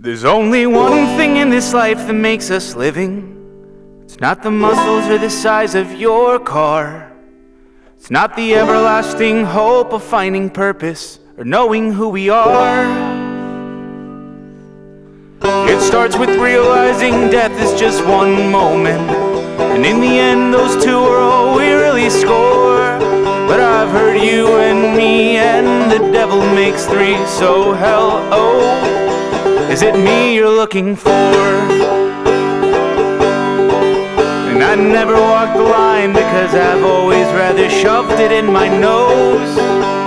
There's only one thing in this life that makes us living. It's not the muscles or the size of your car. It's not the everlasting hope of finding purpose or knowing who we are. It starts with realizing death is just one moment, and in the end those two are all we really score. But I've heard you and me and the devil makes three, so hell, oh, is it me you're looking for? And I never walk the line because I've always rather shoved it in my nose.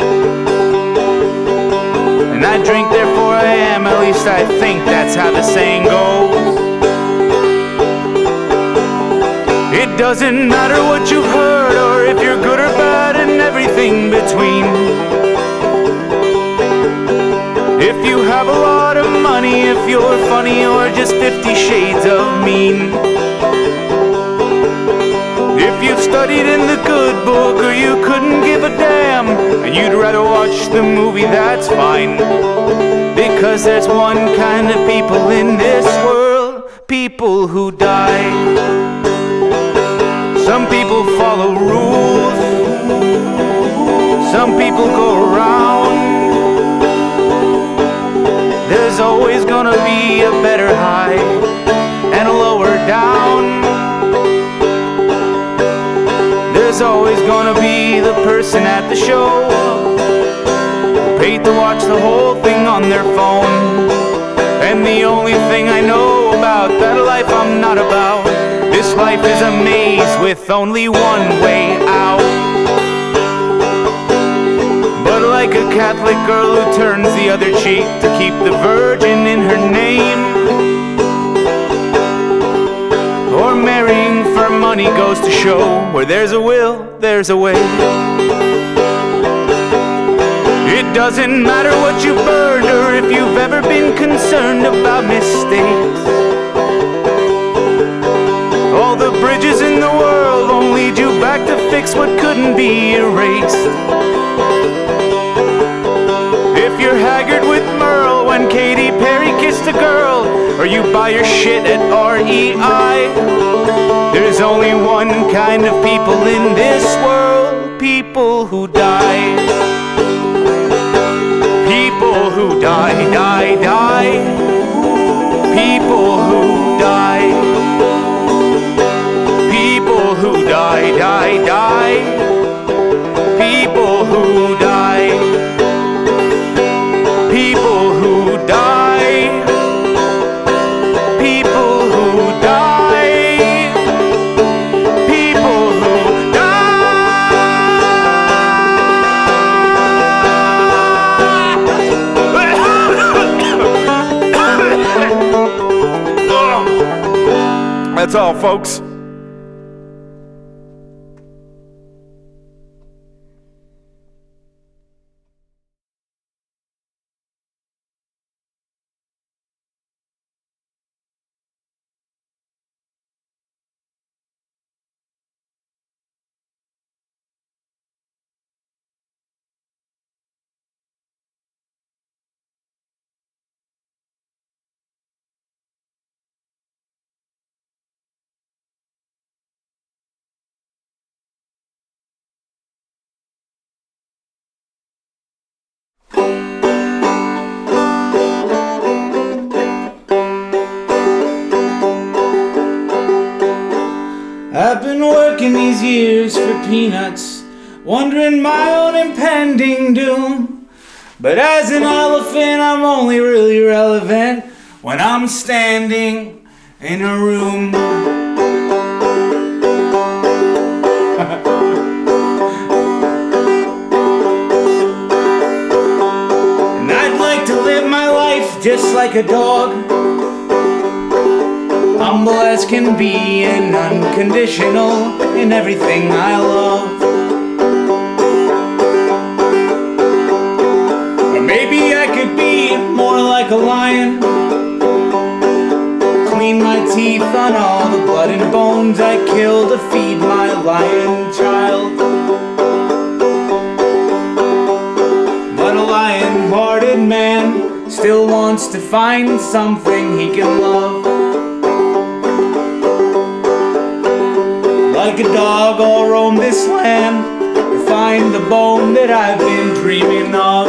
And I drink, therefore I am, at least I think that's how the saying goes. It doesn't matter what you've heard or if you're good or bad and everything between. If you have a lot of money, if you're funny or just 50 shades of mean. If you've studied in the good book or you couldn't give a damn and you'd rather watch the movie, that's fine. Because there's one kind of people in this world, people who die. Some people follow rules, some people go around. There's always gonna be a better high and a lower down. There's always gonna be the person at the show who paid to watch the whole thing on their phone. And the only thing I know about that life I'm not about, this life is a maze with only one way out. But like a Catholic girl who turns the other cheek to keep the virgin in her name, or marrying for money goes to show where there's a will, there's a way. It doesn't matter what you've burned or if you've ever been concerned about mistakes. All the bridges in the world won't lead you back to fix what couldn't be erased. If you're haggard with Merle when Katy Perry kissed a girl, or you buy your shit at REI, there's only one kind of people in this world, people who die. People who die, die, die. People who die. People who die, die, die. People who die. People who die. People who die. People who die. That's all, folks. I've been working these years for peanuts, wondering my own impending doom. But as an elephant, I'm only really relevant when I'm standing in a room. And I'd like to live my life just like a dog, humble as can be and unconditional in everything I love. Or maybe I could be more like a lion, clean my teeth on all the blood and bones I killed to feed my lion child. But a lion-hearted man still wants to find something he can love. Like a dog, I'll roam this land to find the bone that I've been dreaming of.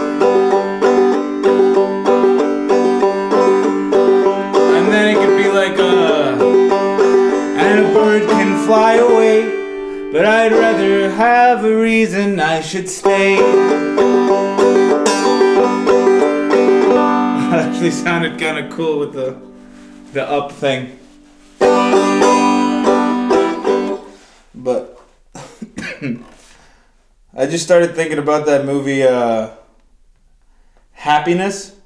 And then it could be like and a bird can fly away, but I'd rather have a reason I should stay. Actually sounded kind of cool with the up thing. But I just started thinking about that movie Happiness.